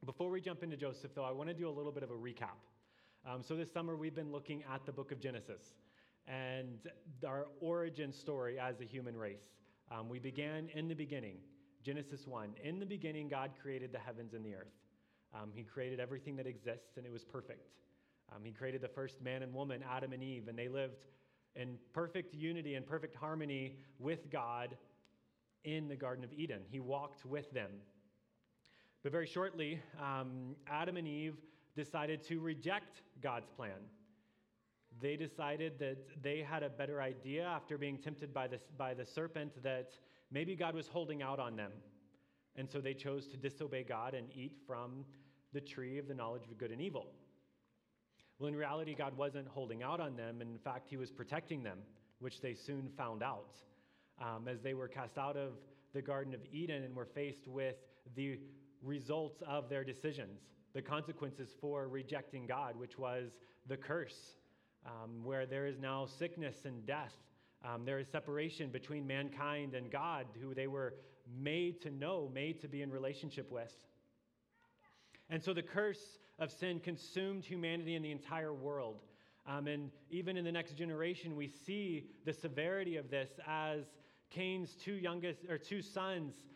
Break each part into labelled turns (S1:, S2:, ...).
S1: Before we jump into Joseph, though, I want to do a little bit of a recap. So this summer, we've been looking at the book of Genesis and our origin story as a human race. We began in the beginning, Genesis 1. In the beginning, God created the heavens and the earth. He created everything that exists, and it was perfect. He created the first man and woman, Adam and Eve, and they lived in perfect unity and perfect harmony with God in the Garden of Eden. He walked with them. But very shortly, Adam and Eve decided to reject God's plan. They decided that they had a better idea after being tempted by the serpent, that maybe God was holding out on them. And so they chose to disobey God and eat from the tree of the knowledge of good and evil. Well, in reality, God wasn't holding out on them. In fact, he was protecting them, which they soon found out. As they were cast out of the Garden of Eden and were faced with the results of their decisions, the consequences for rejecting God, which was the curse, where there is now sickness and death. There is separation between mankind and God, who they were made to know, made to be in relationship with. And so the curse of sin consumed humanity and the entire world. And even in the next generation, we see the severity of this as Cain's two sons.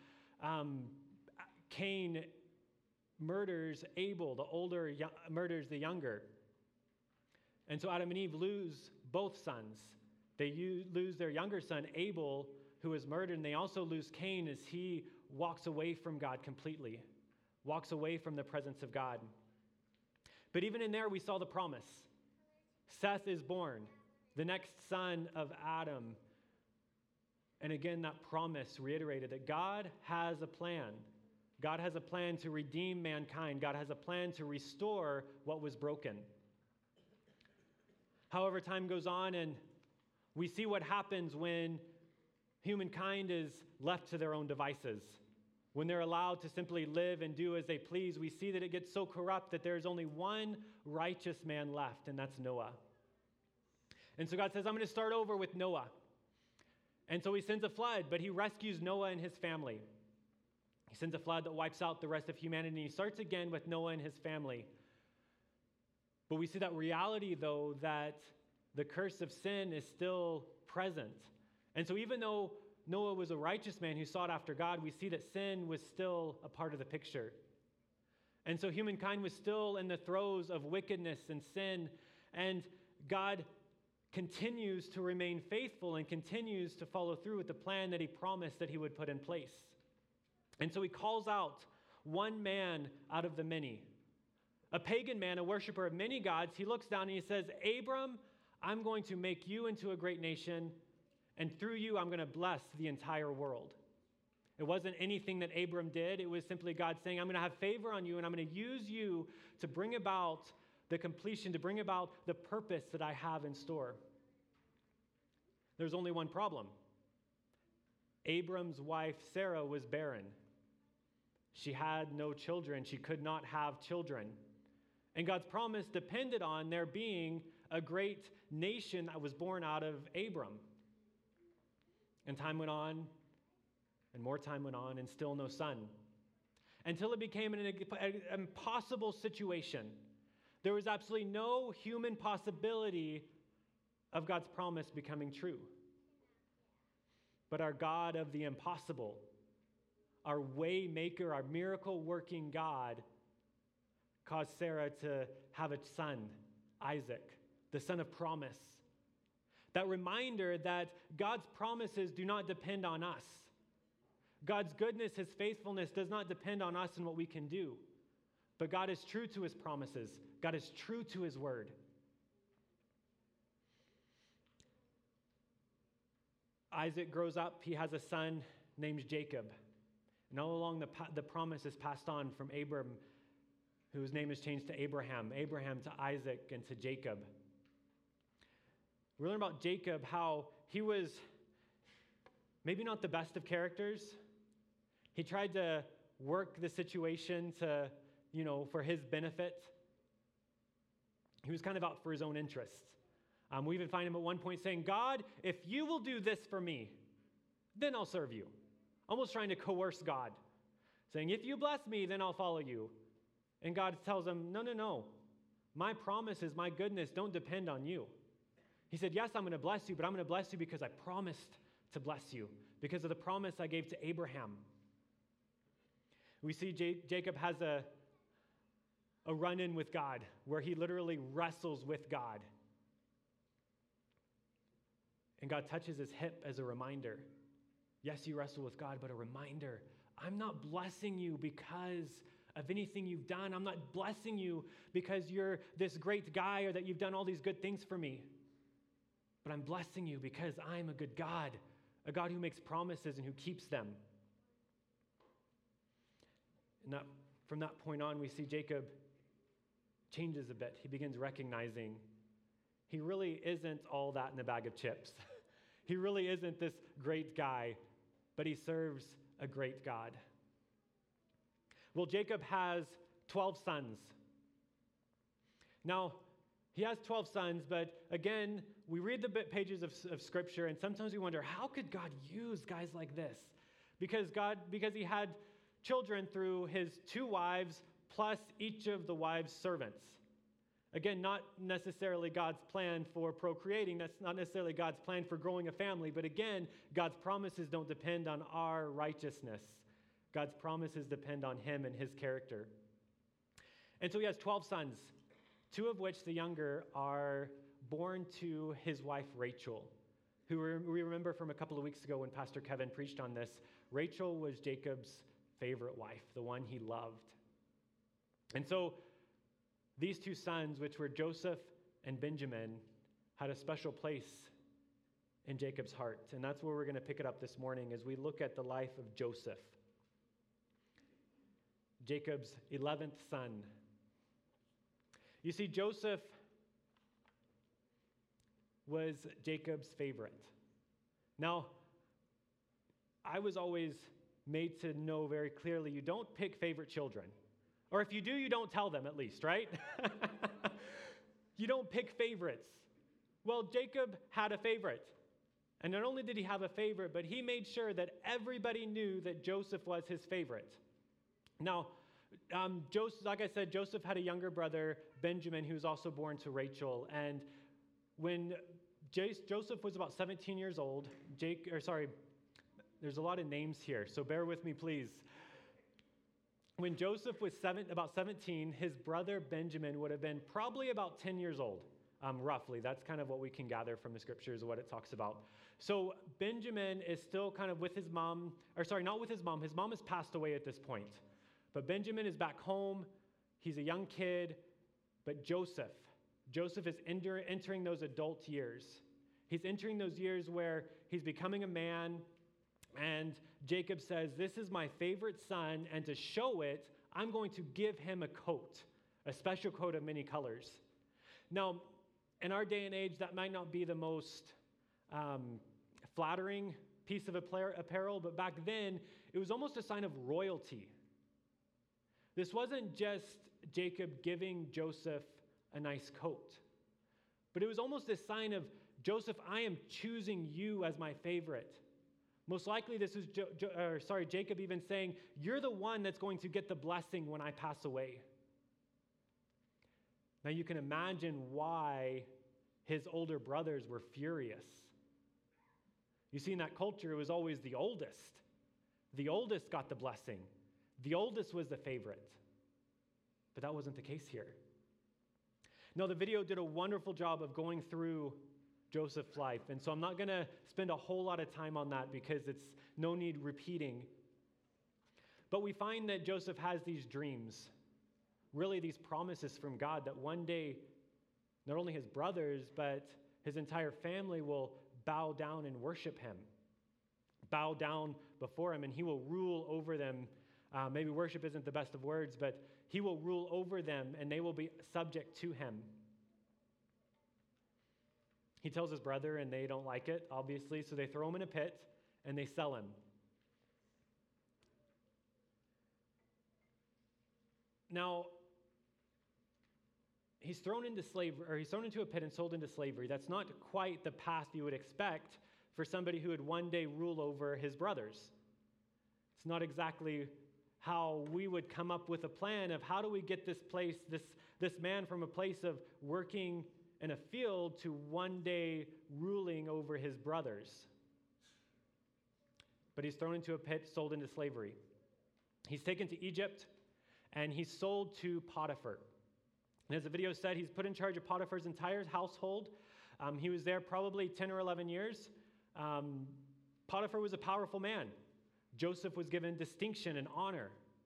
S1: Cain murders Abel, the older murders the younger. And so Adam and Eve lose both sons. They lose their younger son, Abel, who is murdered, and they also lose Cain as he walks away from God completely, walks away from the presence of God. But even in there, we saw the promise. Seth is born, the next son of Adam. And again, that promise reiterated that God has a plan. God has a plan to redeem mankind. God has a plan to restore what was broken. However, time goes on and we see what happens when humankind is left to their own devices. When they're allowed to simply live and do as they please, we see that it gets so corrupt that there's only one righteous man left, and that's Noah. And so God says, I'm going to start over with Noah. And so he sends a flood, but he rescues Noah and his family. He sends a flood that wipes out the rest of humanity. He starts again with Noah and his family. But we see that reality, though, that the curse of sin is still present. And so even though Noah was a righteous man who sought after God, we see that sin was still a part of the picture. And so humankind was still in the throes of wickedness and sin, and God continues to remain faithful and continues to follow through with the plan that he promised that he would put in place. And so he calls out one man out of the many. A pagan man, a worshiper of many gods, he looks down and he says, Abram, I'm going to make you into a great nation, and through you, I'm going to bless the entire world. It wasn't anything that Abram did. It was simply God saying, I'm going to have favor on you, and I'm going to use you to bring about the completion, to bring about the purpose that I have in store. There's only one problem. Abram's wife, Sarah, was barren. She had no children. She could not have children. And God's promise depended on there being a great nation that was born out of Abram. And time went on, and more time went on, and still no son. Until it became an impossible situation. There was absolutely no human possibility of God's promise becoming true. But our God of the impossible, our way maker, our miracle working God, caused Sarah to have a son, Isaac, the son of promise. That reminder that God's promises do not depend on us. God's goodness, his faithfulness does not depend on us and what we can do. But God is true to his promises. God is true to his word. Isaac grows up. He has a son named Jacob. And all along the promise is passed on from Abram, whose name is changed to Abraham to Isaac, and to Jacob. We learn about Jacob, how he was maybe not the best of characters. He tried to work the situation to, for his benefit. He was kind of out for his own interests. We even find him at one point saying, God, if you will do this for me, then I'll serve you. Almost trying to coerce God, saying, if you bless me, then I'll follow you. And God tells him, no, no, no. My promises, my goodness don't depend on you. He said, yes, I'm going to bless you, but I'm going to bless you because I promised to bless you, because of the promise I gave to Abraham. We see Jacob has a run-in with God where he literally wrestles with God. And God touches his hip as a reminder. Yes, you wrestle with God, but a reminder. I'm not blessing you because of anything you've done. I'm not blessing you because you're this great guy or that you've done all these good things for me. But I'm blessing you because I'm a good God, a God who makes promises and who keeps them. And from that point on, we see Jacob changes a bit. He begins recognizing he really isn't all that in a bag of chips. He really isn't this great guy, but he serves a great God. Well, Jacob has 12 sons. Now, he has 12 sons, but again, we read the pages of Scripture, and sometimes we wonder, how could God use guys like this? Because he had children through his 2 wives, plus each of the wives' servants. Again, not necessarily God's plan for procreating. That's not necessarily God's plan for growing a family. But again, God's promises don't depend on our righteousness. God's promises depend on him and his character. And so he has 12 sons, 2 of which, the younger, are born to his wife Rachel, who we remember from a couple of weeks ago when Pastor Kevin preached on this. Rachel was Jacob's favorite wife, the one he loved. And so these 2 sons, which were Joseph and Benjamin, had a special place in Jacob's heart. And that's where we're going to pick it up this morning as we look at the life of Joseph, Jacob's 11th son. You see, Joseph was Jacob's favorite. Now, I was always made to know very clearly you don't pick favorite children. Or if you do, you don't tell them at least, right? You don't pick favorites. Well, Jacob had a favorite. And not only did he have a favorite, but he made sure that everybody knew that Joseph was his favorite. Now, Joseph, like I said, Joseph had a younger brother, Benjamin, who was also born to Rachel. And when Joseph was about 17 years old, there's a lot of names here, so bear with me, please. When Joseph was about 17, his brother Benjamin would have been probably about 10 years old, roughly. That's kind of what we can gather from the scriptures, what it talks about. So Benjamin is still kind of with his mom, not with his mom. His mom has passed away at this point. But Benjamin is back home. He's a young kid. But Joseph is entering those adult years. He's entering those years where he's becoming a man. And Jacob says, this is my favorite son, and to show it, I'm going to give him a coat, a special coat of many colors. Now, in our day and age, that might not be the most flattering piece of apparel, but back then, it was almost a sign of royalty. This wasn't just Jacob giving Joseph a nice coat, but it was almost a sign of, Joseph, I am choosing you as my favorite. Most likely this is Jacob even saying, you're the one that's going to get the blessing when I pass away. Now you can imagine why his older brothers were furious. You see, in that culture, it was always the oldest. The oldest got the blessing. The oldest was the favorite. But that wasn't the case here. Now, the video did a wonderful job of going through Joseph's life. And so I'm not going to spend a whole lot of time on that because it's no need repeating. But we find that Joseph has these dreams, really these promises from God that one day, not only his brothers, but his entire family will bow down and worship him, bow down before him, and he will rule over them. Maybe worship isn't the best of words, but he will rule over them and they will be subject to him. He tells his brother and they don't like it, obviously, so they throw him in a pit and they sell him. Now, he's thrown into slavery, or he's thrown into a pit and sold into slavery. That's not quite the path you would expect for somebody who would one day rule over his brothers. It's not exactly how we would come up with a plan of how do we get this man from a place of working in a field to one day ruling over his brothers. But he's thrown into a pit, sold into slavery. He's taken to Egypt, and he's sold to Potiphar. And as the video said, he's put in charge of Potiphar's entire household. He was there probably 10 or 11 years. Potiphar was a powerful man. Joseph was given distinction and honor.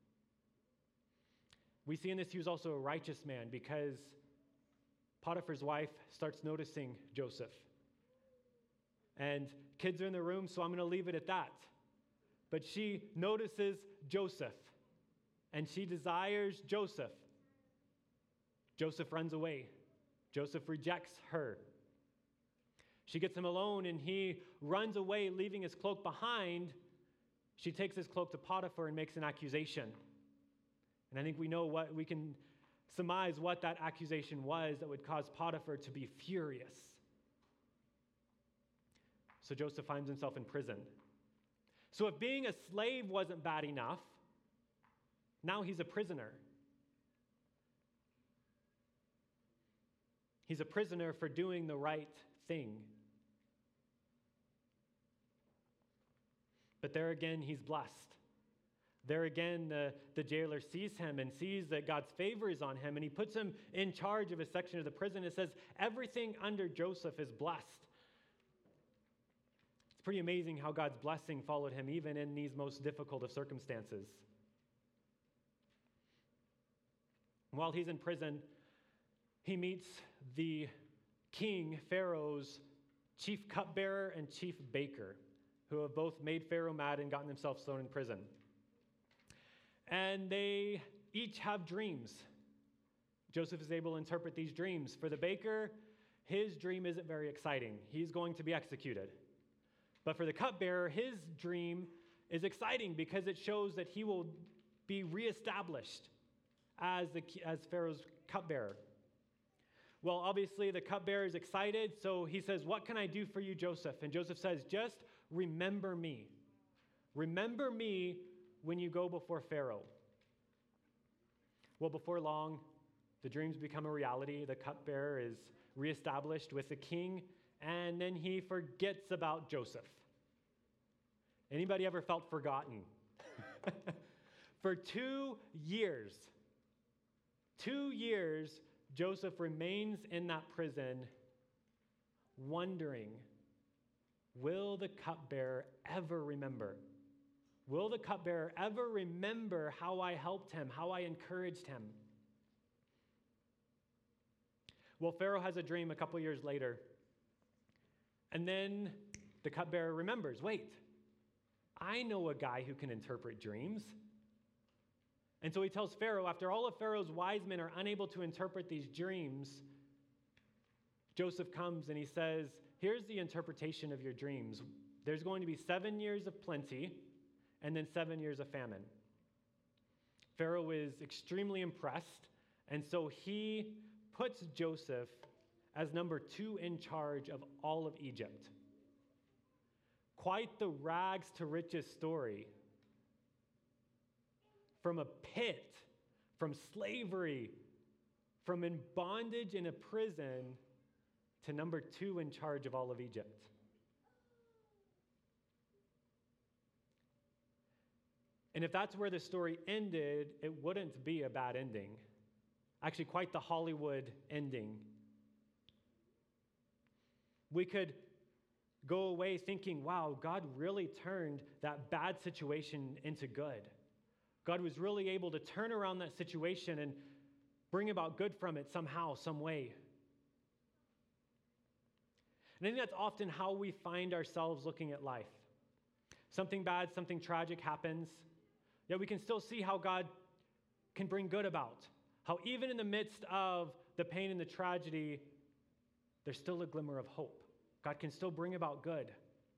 S1: We see in this he was also a righteous man because Potiphar's wife starts noticing Joseph. And kids are in the room, so I'm going to leave it at that. But she notices Joseph, and she desires Joseph. Joseph runs away. Joseph rejects her. She gets him alone, and he runs away, leaving his cloak behind. She takes his cloak to Potiphar and makes an accusation. And I think we can surmise what that accusation was that would cause Potiphar to be furious. So Joseph finds himself in prison. So if being a slave wasn't bad enough, now he's a prisoner. He's a prisoner for doing the right thing. But there again, he's blessed. There again, the jailer sees him and sees that God's favor is on him, and he puts him in charge of a section of the prison. It says everything under Joseph is blessed. It's pretty amazing how God's blessing followed him even in these most difficult of circumstances. While he's in prison, he meets the king, Pharaoh's chief cupbearer and chief baker, who have both made Pharaoh mad and gotten themselves thrown in prison. And they each have dreams. Joseph is able to interpret these dreams. For the baker, his dream isn't very exciting. He's going to be executed. But for the cupbearer, his dream is exciting because it shows that he will be reestablished as Pharaoh's cupbearer. Well, obviously, the cupbearer is excited, so he says, "What can I do for you, Joseph?" And Joseph says, "Just remember me. Remember me when you go before Pharaoh." Well, before long, the dreams become a reality. The cupbearer is reestablished with the king, and then he forgets about Joseph. Anybody ever felt forgotten? For 2 years, Joseph remains in that prison, wondering, will the cupbearer ever remember? Will the cupbearer ever remember how I helped him, how I encouraged him? Well, Pharaoh has a dream a couple years later, and then the cupbearer remembers, wait, I know a guy who can interpret dreams. And so he tells Pharaoh, after all of Pharaoh's wise men are unable to interpret these dreams, Joseph comes and he says, here's the interpretation of your dreams. There's going to be 7 years of plenty and then 7 years of famine. Pharaoh is extremely impressed, and so he puts Joseph as number 2 in charge of all of Egypt. Quite the rags to riches story. From a pit, from slavery, from in bondage in a prison, to number 2 in charge of all of Egypt. And if that's where the story ended, it wouldn't be a bad ending. Actually, quite the Hollywood ending. We could go away thinking, wow, God really turned that bad situation into good. God was really able to turn around that situation and bring about good from it somehow, some way. And I think that's often how we find ourselves looking at life. Something bad, something tragic happens, yet we can still see how God can bring good about. How even in the midst of the pain and the tragedy, there's still a glimmer of hope. God can still bring about good.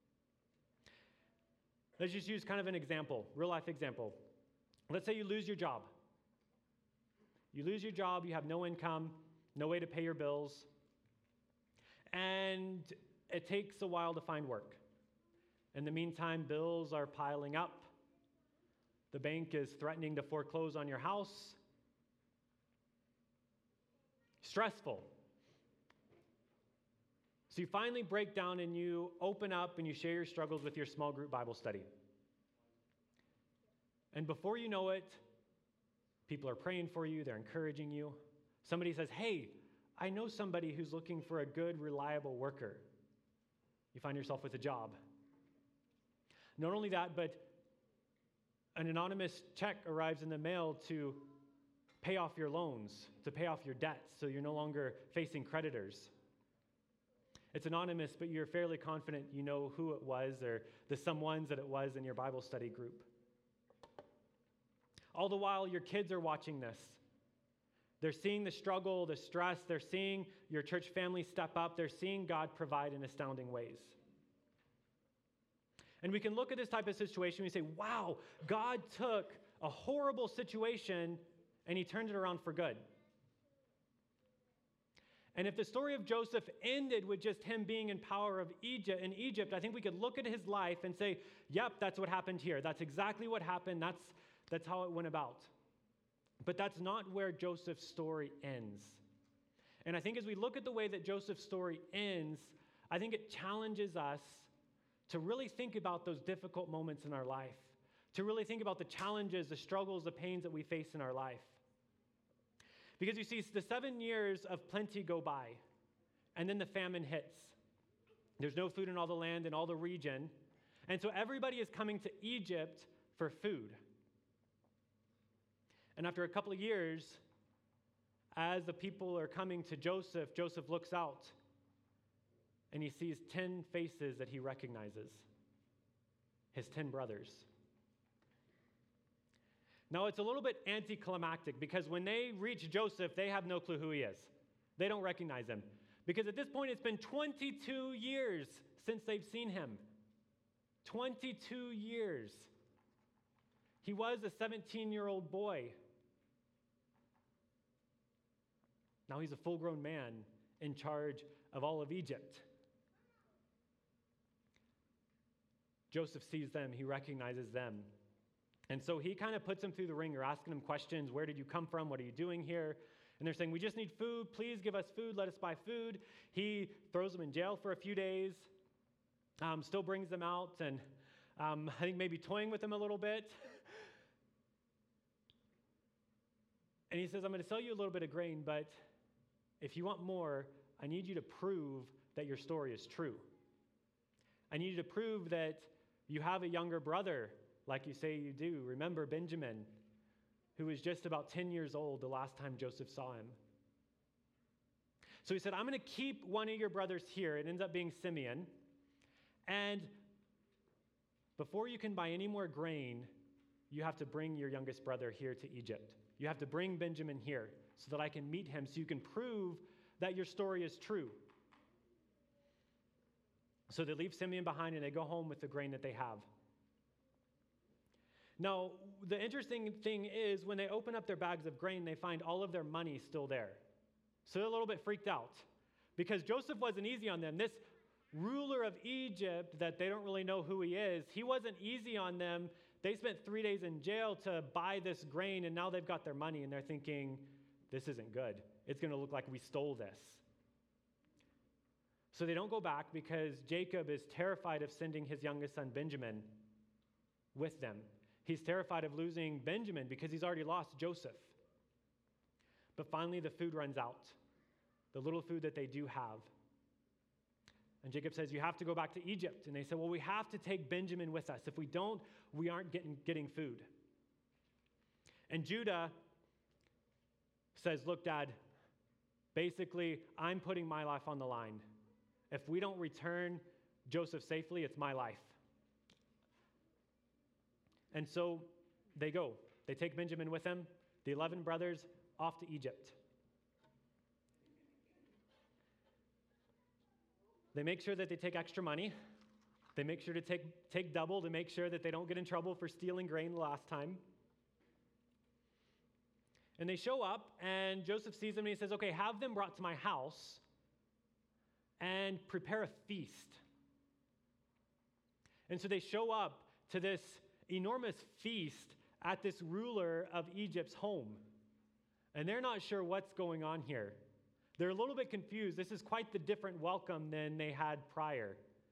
S1: Let's just use kind of an example, real life example. Let's say you lose your job. You lose your job, you have no income, no way to pay your bills, and it takes a while to find work. In the meantime, bills are piling up. The bank is threatening to foreclose on your house. Stressful. So you finally break down and you open up and you share your struggles with your small group Bible study. And before you know it, people are praying for you, they're encouraging you. Somebody says, hey, I know somebody who's looking for a good, reliable worker. You find yourself with a job. Not only that, but an anonymous check arrives in the mail to pay off your loans, to pay off your debts, so you're no longer facing creditors. It's anonymous, but you're fairly confident you know who it was or the someones that it was in your Bible study group. All the while, your kids are watching this. They're seeing the struggle, the stress. They're seeing your church family step up. They're seeing God provide in astounding ways. And we can look at this type of situation and we say, wow, God took a horrible situation and he turned it around for good. And if the story of Joseph ended with just him being in power of Egypt, I think we could look at his life and say, yep, that's what happened here. That's exactly what happened. That's how it went about. But that's not where Joseph's story ends. And I think as we look at the way that Joseph's story ends, I think it challenges us to really think about those difficult moments in our life, to really think about the challenges, the struggles, the pains that we face in our life. Because you see, the 7 years of plenty go by, and then the famine hits. There's no food in all the land and all the region, and so everybody is coming to Egypt for food. And after a couple of years, as the people are coming to Joseph, Joseph looks out, and he sees 10 faces that he recognizes, his 10 brothers. Now, it's a little bit anticlimactic because when they reach Joseph, they have no clue who he is. They don't recognize him. Because at this point, it's been 22 years since they've seen him. 22 years. He was a 17-year-old boy. Now he's a full-grown man in charge of all of Egypt. Joseph sees them. He recognizes them. And so he kind of puts them through the ringer, asking them questions. Where did you come from? What are you doing here? And they're saying, we just need food. Please give us food. Let us buy food. He throws them in jail for a few days, still brings them out, and I think maybe toying with them a little bit. And he says, I'm going to sell you a little bit of grain, but if you want more, I need you to prove that your story is true. I need you to prove that you have a younger brother, like you say you do. Remember Benjamin, who was just about 10 years old the last time Joseph saw him. So he said, I'm going to keep one of your brothers here. It ends up being Simeon. And before you can buy any more grain, you have to bring your youngest brother here to Egypt. You have to bring Benjamin here so that I can meet him, so you can prove that your story is true. So they leave Simeon behind and they go home with the grain that they have. Now, the interesting thing is when they open up their bags of grain, they find all of their money still there. So they're a little bit freaked out because Joseph wasn't easy on them. This ruler of Egypt that they don't really know who he is, he wasn't easy on them. They spent 3 days in jail to buy this grain, and now they've got their money, and they're thinking, this isn't good. It's going to look like we stole this. So they don't go back because Jacob is terrified of sending his youngest son Benjamin with them. He's terrified of losing Benjamin because he's already lost Joseph. But finally, the food runs out, the little food that they do have. And Jacob says, you have to go back to Egypt. And they said, well, we have to take Benjamin with us. If we don't, we aren't getting food. And Judah says, look, Dad, basically, I'm putting my life on the line. If we don't return Joseph safely, it's my life. And so they go. They take Benjamin with them, the 11 brothers, off to Egypt. They make sure that they take extra money. They make sure to take double to make sure that they don't get in trouble for stealing grain the last time. And they show up, and Joseph sees them, and he says, okay, have them brought to my house and prepare a feast. And so they show up to this enormous feast at this ruler of Egypt's home. And they're not sure what's going on here. They're a little bit confused. This is quite the different welcome than they had prior.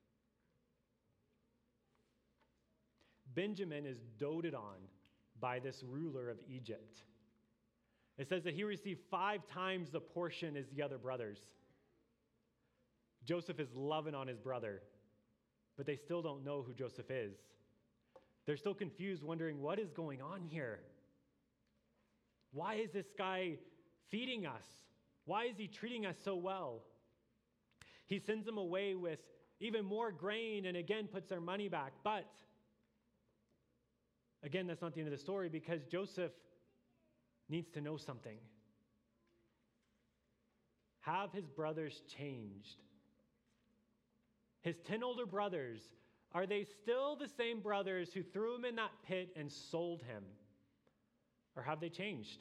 S1: Benjamin is doted on by this ruler of Egypt. It says that he received 5 times the portion as the other brothers. Joseph is loving on his brother, but they still don't know who Joseph is. They're still confused, wondering what is going on here. Why is this guy feeding us? Why is he treating us so well? He sends them away with even more grain and again puts their money back. But again, that's not the end of the story, because Joseph needs to know something. Have his brothers changed? His 10 older brothers, are they still the same brothers who threw him in that pit and sold him? Or have they changed?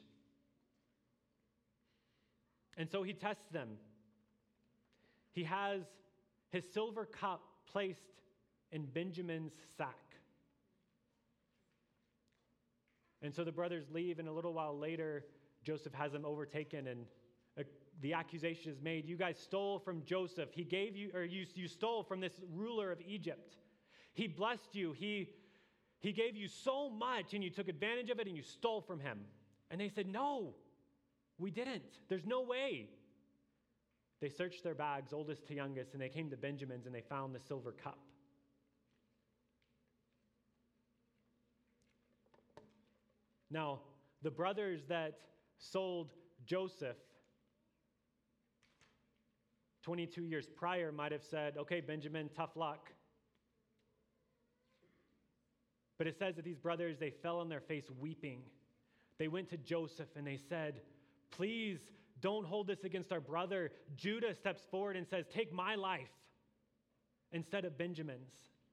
S1: And so he tests them. He has his silver cup placed in Benjamin's sack. And so the brothers leave, and a little while later, Joseph has them overtaken, and the accusation is made. You guys stole from Joseph. He gave you, or you stole from this ruler of Egypt. He blessed you. He gave you so much, and you took advantage of it, and you stole from him. And they said, no, we didn't. There's no way. They searched their bags, oldest to youngest, and they came to Benjamin's, and they found the silver cup. Now, the brothers that sold Joseph 22 years prior might have said, okay, Benjamin, tough luck. But it says that these brothers, they fell on their face weeping. They went to Joseph and they said, please don't hold this against our brother. Judah steps forward and says, take my life instead of Benjamin's.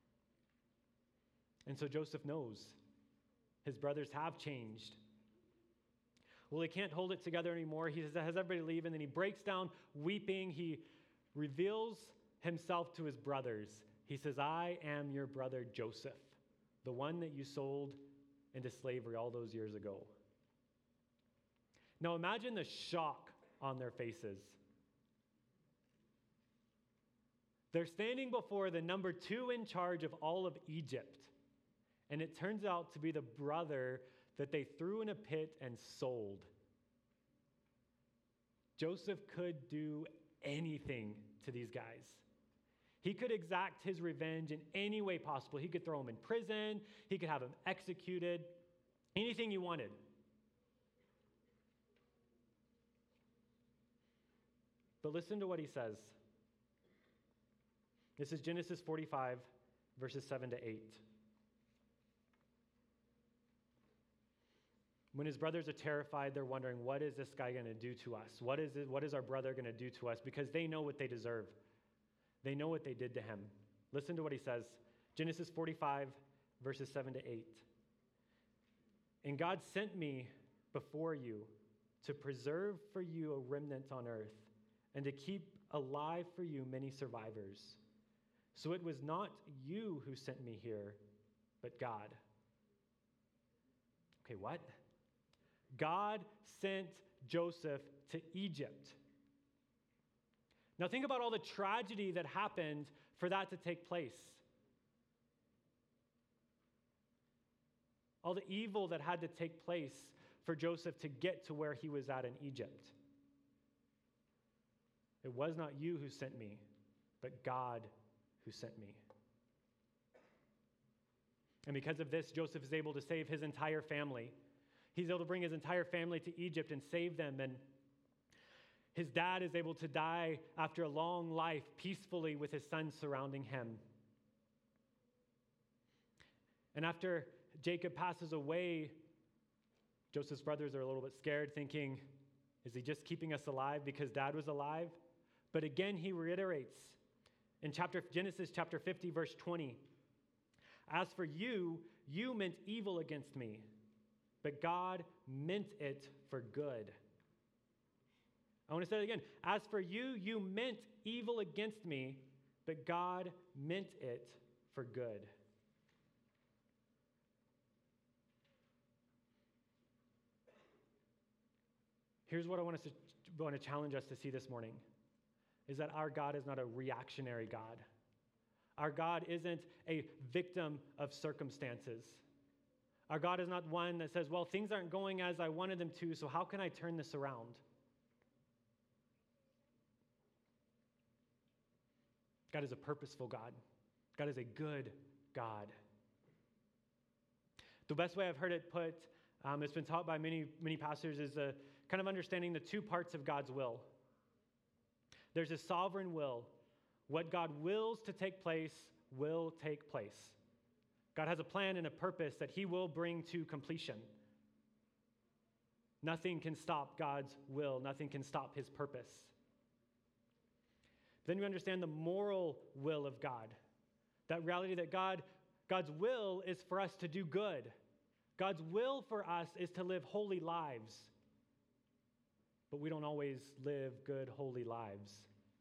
S1: And so Joseph knows his brothers have changed. Well, he can't hold it together anymore. He has everybody leave, and then he breaks down weeping. He reveals himself to his brothers. He says, I am your brother Joseph, the one that you sold into slavery all those years ago. Now imagine the shock on their faces. They're standing before the number 2 in charge of all of Egypt. And it turns out to be the brother that they threw in a pit and sold. Joseph could do anything to these guys. He could exact his revenge in any way possible. He could throw them in prison. He could have them executed. Anything he wanted. But listen to what he says. This is Genesis 45, verses 7 to 8. When his brothers are terrified, they're wondering, what is this guy going to do to us? What is our brother going to do to us? Because they know what they deserve. They know what they did to him. Listen to what he says. Genesis 45, verses 7 to 8. And God sent me before you to preserve for you a remnant on earth and to keep alive for you many survivors. So it was not you who sent me here, but God. Okay, what? God sent Joseph to Egypt. Now think about all the tragedy that happened for that to take place. All the evil that had to take place for Joseph to get to where he was at in Egypt. It was not you who sent me, but God who sent me. And because of this, Joseph is able to save his entire family. He's able to bring his entire family to Egypt and save them. And his dad is able to die after a long life peacefully with his sons surrounding him. And after Jacob passes away, Joseph's brothers are a little bit scared, thinking, is he just keeping us alive because dad was alive? But again, he reiterates in Genesis chapter 50, verse 20, as for you, you meant evil against me, but God meant it for good. I want to say it again. As for you, you meant evil against me, but God meant it for good. Here's what I want to challenge us to see this morning, is that our God is not a reactionary God. Our God isn't a victim of circumstances. Our God is not one that says, well, things aren't going as I wanted them to, so how can I turn this around? God is a purposeful God. God is a good God. The best way I've heard it put, it's been taught by many pastors, is kind of understanding the two parts of God's will. There's a sovereign will. What God wills to take place will take place. God has a plan and a purpose that he will bring to completion. Nothing can stop God's will. Nothing can stop his purpose. Then we understand the moral will of God. That reality that God's will is for us to do good. God's will for us is to live holy lives. But we don't always live good, holy lives.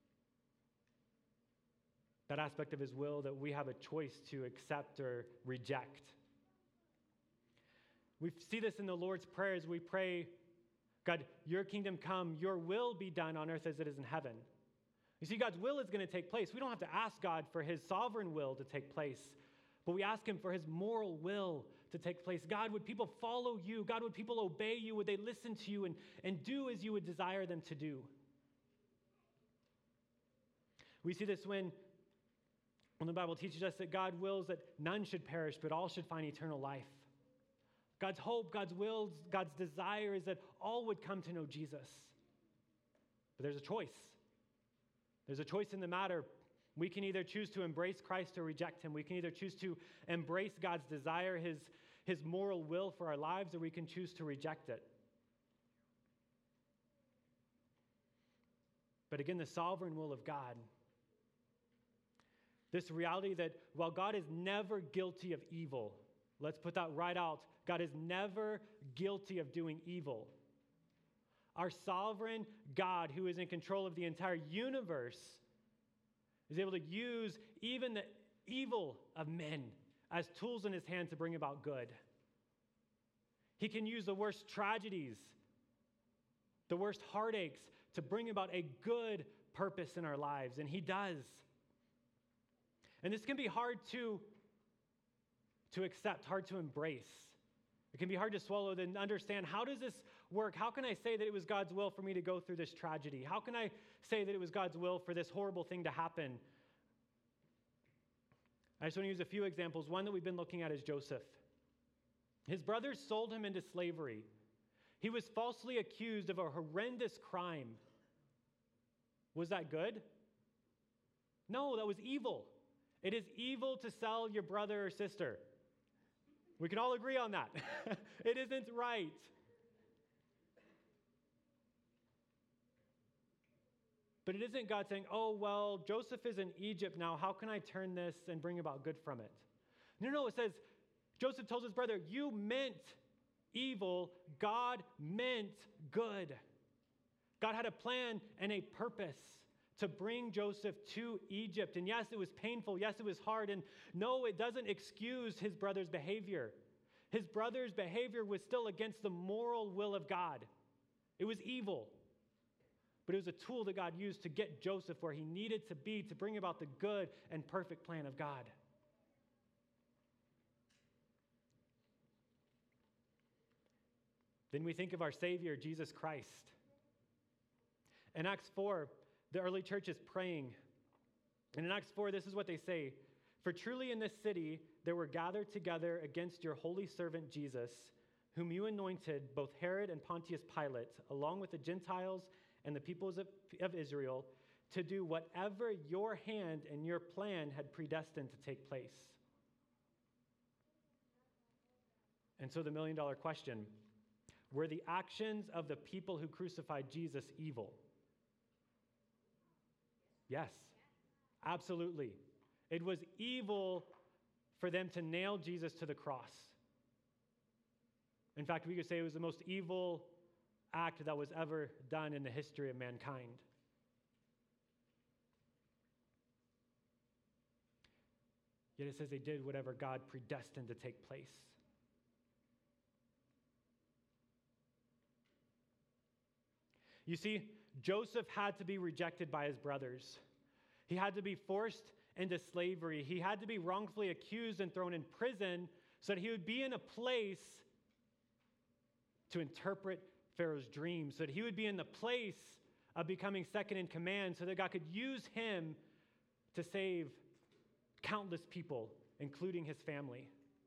S1: That aspect of his will that we have a choice to accept or reject. We see this in the Lord's Prayer as we pray, God, your kingdom come, your will be done on earth as it is in heaven. You see, God's will is going to take place. We don't have to ask God for his sovereign will to take place, but we ask him for his moral will to take place. God, would people follow you? God, would people obey you? Would they listen to you and do as you would desire them to do? We see this when the Bible teaches us that God wills that none should perish, but all should find eternal life. God's hope, God's will, God's desire is that all would come to know Jesus. But there's a choice. There's a choice in the matter. We can either choose to embrace Christ or reject him. We can either choose to embrace God's desire, his moral will for our lives, or we can choose to reject it. But again, the sovereign will of God. This reality that while God is never guilty of evil, let's put that right out. God is never guilty of doing evil. Our sovereign God, who is in control of the entire universe, is able to use even the evil of men as tools in his hand to bring about good. He can use the worst tragedies, the worst heartaches, to bring about a good purpose in our lives, and he does. And this can be hard to accept, hard to embrace. It can be hard to swallow and understand, how does this work? How can I say that it was God's will for me to go through this tragedy? How can I say that it was God's will for this horrible thing to happen? I just want to use a few examples. One that we've been looking at is Joseph. His brothers sold him into slavery. He was falsely accused of a horrendous crime. Was that good? No, that was evil. It is evil to sell your brother or sister. We can all agree on that. It isn't right. But it isn't God saying, oh, well, Joseph is in Egypt now. How can I turn this and bring about good from it? No, it says, Joseph told his brother, you meant evil. God meant good. God had a plan and a purpose to bring Joseph to Egypt. And yes, it was painful. Yes, it was hard. And no, it doesn't excuse his brother's behavior. His brother's behavior was still against the moral will of God. It was evil. But it was a tool that God used to get Joseph where he needed to be to bring about the good and perfect plan of God. Then we think of our Savior, Jesus Christ. In Acts 4, the early church is praying. And in Acts 4, this is what they say. For truly in this city there were gathered together against your holy servant Jesus, whom you anointed, both Herod and Pontius Pilate, along with the Gentiles and the peoples of Israel, to do whatever your hand and your plan had predestined to take place. And so the million-dollar question, were the actions of the people who crucified Jesus evil? Yes, absolutely. It was evil for them to nail Jesus to the cross. In fact, we could say it was the most evil act that was ever done in the history of mankind. Yet it says they did whatever God predestined to take place. You see, Joseph had to be rejected by his brothers. He had to be forced into slavery. He had to be wrongfully accused and thrown in prison so that he would be in a place to interpret Pharaoh's dreams, so that he would be in the place of becoming second in command, so that God could use him to save countless people, including his family.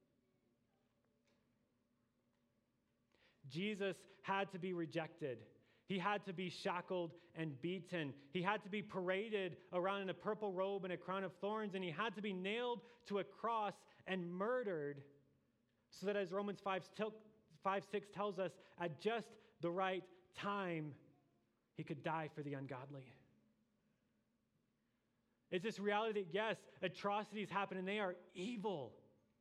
S1: Jesus had to be rejected. He had to be shackled and beaten. He had to be paraded around in a purple robe and a crown of thorns, and he had to be nailed to a cross and murdered so that, as Romans 5:6 tells us, at just the right time, he could die for the ungodly. It's this reality that, yes, atrocities happen and they are evil.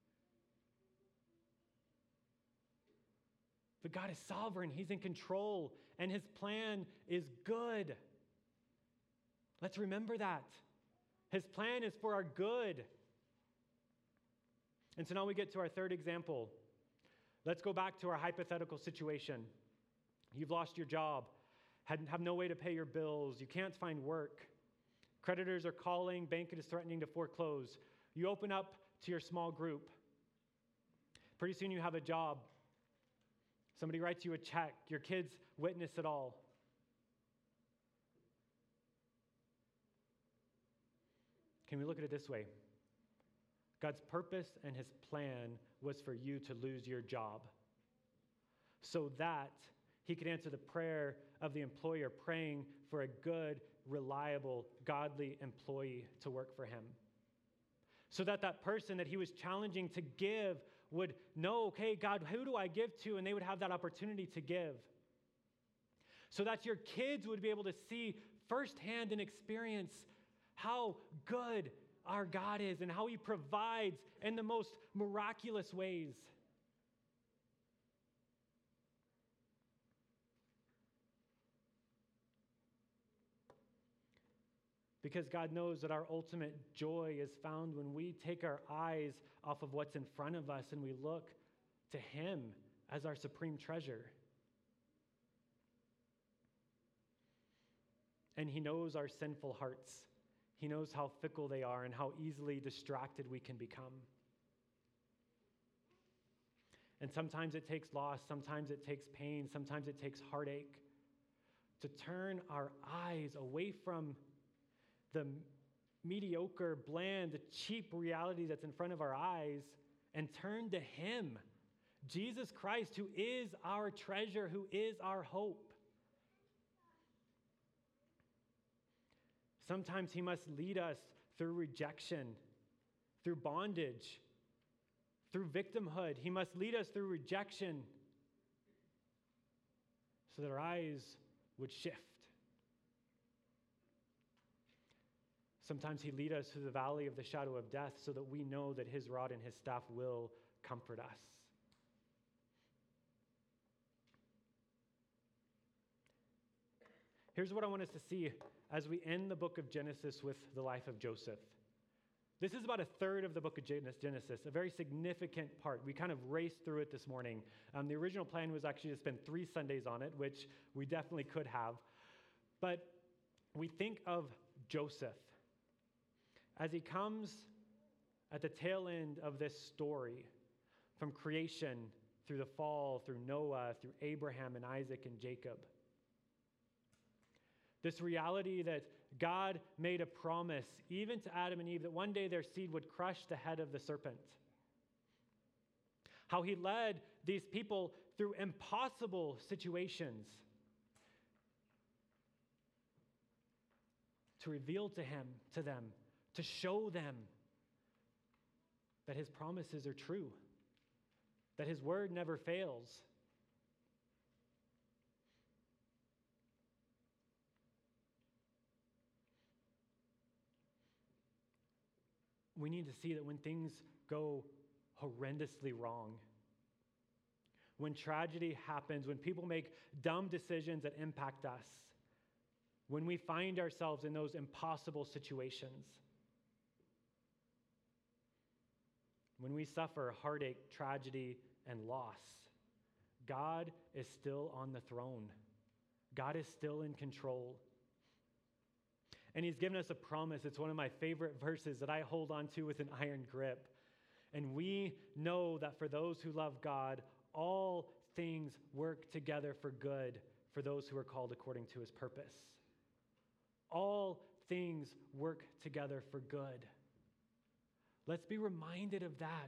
S1: But God is sovereign. He's in control, and his plan is good. Let's remember that. His plan is for our good. And so now we get to our third example. Let's go back to our hypothetical situation. You've lost your job, have no way to pay your bills, you can't find work. Creditors are calling, bank is threatening to foreclose. You open up to your small group. Pretty soon you have a job. Somebody writes you a check. Your kids witness it all. Can we look at it this way? God's purpose and his plan was for you to lose your job so that he could answer the prayer of the employer praying for a good, reliable, godly employee to work for him. So that that person that he was challenging to give would know, okay, God, who do I give to? And they would have that opportunity to give. So that your kids would be able to see firsthand and experience how good our God is and how he provides in the most miraculous ways. Because God knows that our ultimate joy is found when we take our eyes off of what's in front of us and we look to him as our supreme treasure. And he knows our sinful hearts. He knows how fickle they are and how easily distracted we can become. And sometimes it takes loss, sometimes it takes pain, sometimes it takes heartache to turn our eyes away from the mediocre, bland, cheap reality that's in front of our eyes and turn to him, Jesus Christ, who is our treasure, who is our hope. Sometimes he must lead us through rejection, through bondage, through victimhood. He must lead us through rejection so that our eyes would shift. Sometimes he leads us through the valley of the shadow of death so that we know that his rod and his staff will comfort us. Here's what I want us to see as we end the book of Genesis with the life of Joseph. This is about a third of the book of Genesis, a very significant part. We kind of raced through it this morning. The original plan was actually to spend 3 Sundays on it, which we definitely could have. But we think of Joseph as he comes at the tail end of this story, from creation through the fall, through Noah, through Abraham and Isaac and Jacob. This reality that God made a promise, even to Adam and Eve, that one day their seed would crush the head of the serpent. How he led these people through impossible situations to reveal to them, to show them that his promises are true, that his word never fails. We need to see that when things go horrendously wrong, when tragedy happens, when people make dumb decisions that impact us, when we find ourselves in those impossible situations, when we suffer heartache, tragedy, and loss, God is still on the throne. God is still in control. And he's given us a promise. It's one of my favorite verses that I hold on to with an iron grip. And we know that for those who love God, all things work together for good for those who are called according to his purpose. All things work together for good. Let's be reminded of that.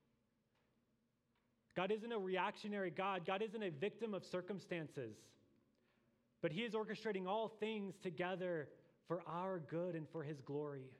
S1: God isn't a reactionary God. God isn't a victim of circumstances. But he is orchestrating all things together for our good and for his glory.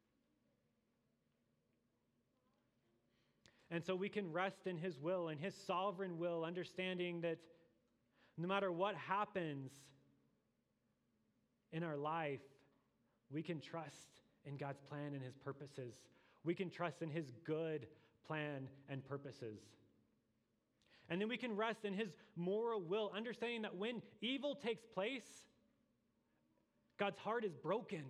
S1: And so we can rest in his will, in his sovereign will, understanding that no matter what happens in our life, we can trust in God's plan and his purposes. We can trust in his good plan and purposes. And then we can rest in his moral will, understanding that when evil takes place, God's heart is broken.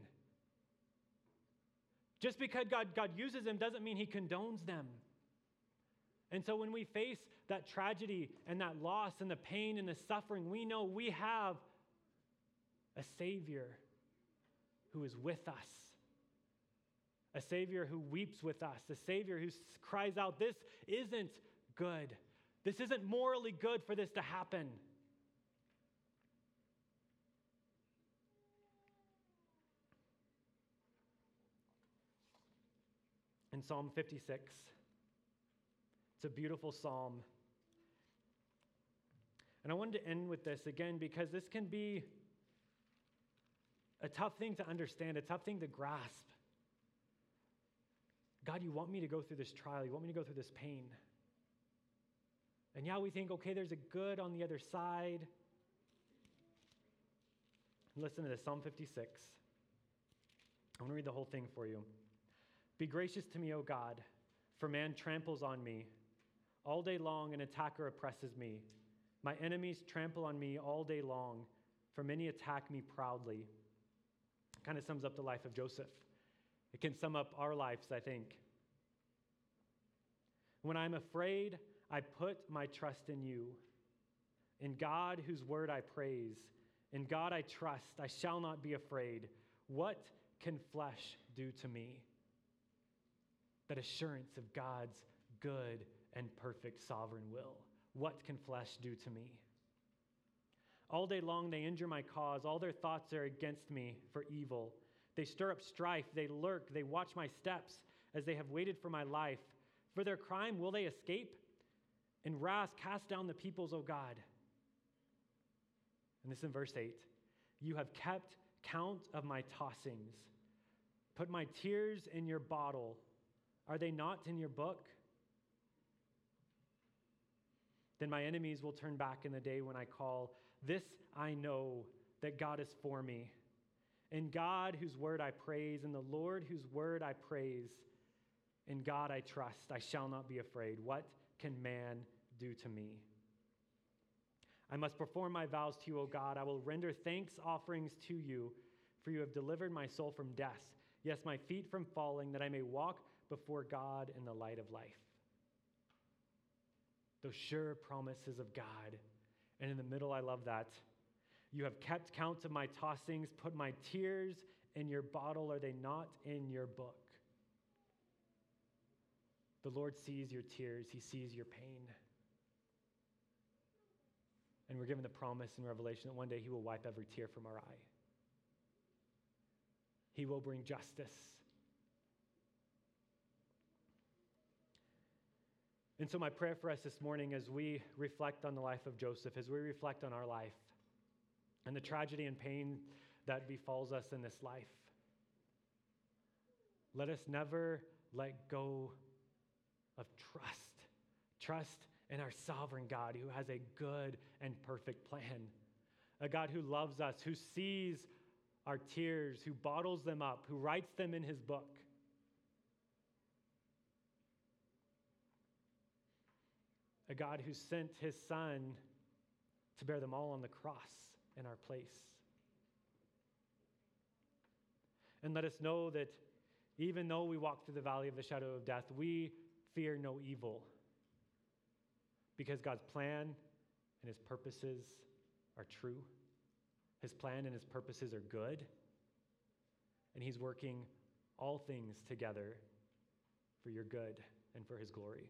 S1: Just because God uses them doesn't mean he condones them. And so when we face that tragedy and that loss and the pain and the suffering, we know we have a Savior who is with us, a Savior who weeps with us, a Savior who cries out, this isn't good. This isn't morally good for this to happen. In Psalm 56, it's a beautiful psalm. And I wanted to end with this again because this can be a tough thing to understand, a tough thing to grasp. God, you want me to go through this trial. You want me to go through this pain. And yeah, we think, okay, there's a good on the other side. Listen to this, Psalm 56. I want to read the whole thing for you. Be gracious to me, O God, for man tramples on me. All day long an attacker oppresses me. My enemies trample on me all day long, for many attack me proudly. It kind of sums up the life of Joseph. It can sum up our lives, I think. When I'm afraid, I put my trust in you. In God, whose word I praise. In God I trust. I shall not be afraid. What can flesh do to me? That assurance of God's good and perfect sovereign will. What can flesh do to me? All day long they injure my cause. All their thoughts are against me for evil. They stir up strife. They lurk. They watch my steps as they have waited for my life. For their crime will they escape? In wrath cast down the peoples, O God. And this in verse 8. You have kept count of my tossings. Put my tears in your bottle. Are they not in your book? Then my enemies will turn back in the day when I call. This I know, that God is for me. In God whose word I praise, in the Lord whose word I praise, in God I trust. I shall not be afraid. What can man do to me? I must perform my vows to you, O God. I will render thanks offerings to you, for you have delivered my soul from death. Yes, my feet from falling, that I may walk before God in the light of life. Those sure promises of God. And in the middle, I love that. You have kept count of my tossings, put my tears in your bottle. Are they not in your book? The Lord sees your tears. He sees your pain. And we're given the promise in Revelation that one day he will wipe every tear from our eye. He will bring justice. And so my prayer for us this morning as we reflect on the life of Joseph, as we reflect on our life and the tragedy and pain that befalls us in this life, let us never let go of trust. Trust in our sovereign God who has a good and perfect plan. A God who loves us, who sees our tears, who bottles them up, who writes them in his book. A God who sent his Son to bear them all on the cross in our place. And let us know that even though we walk through the valley of the shadow of death, we fear no evil, because God's plan and his purposes are true. His plan and his purposes are good, and he's working all things together for your good and for his glory.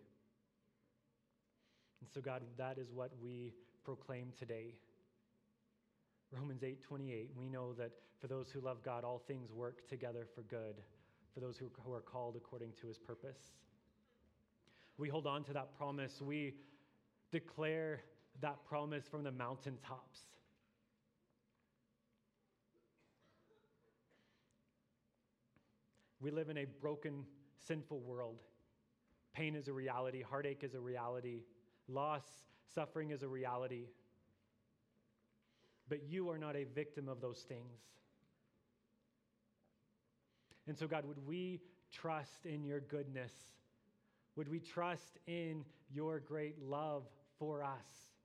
S1: And so, God, that is what we proclaim today. Romans 8:28, we know that for those who love God, all things work together for good, for those who are called according to his purpose. We hold on to that promise. We declare that promise from the mountaintops. We live in a broken, sinful world. Pain is a reality. Heartache is a reality. Loss, suffering is a reality. But you are not a victim of those things. And so, God, would we trust in your goodness? Would we trust in your great love for us?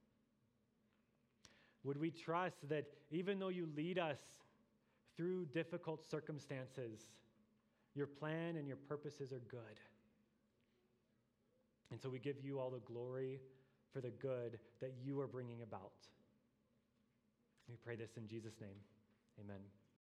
S1: Would we trust that even though you lead us through difficult circumstances, your plan and your purposes are good? And so we give you all the glory for the good that you are bringing about. We pray this in Jesus' name. Amen.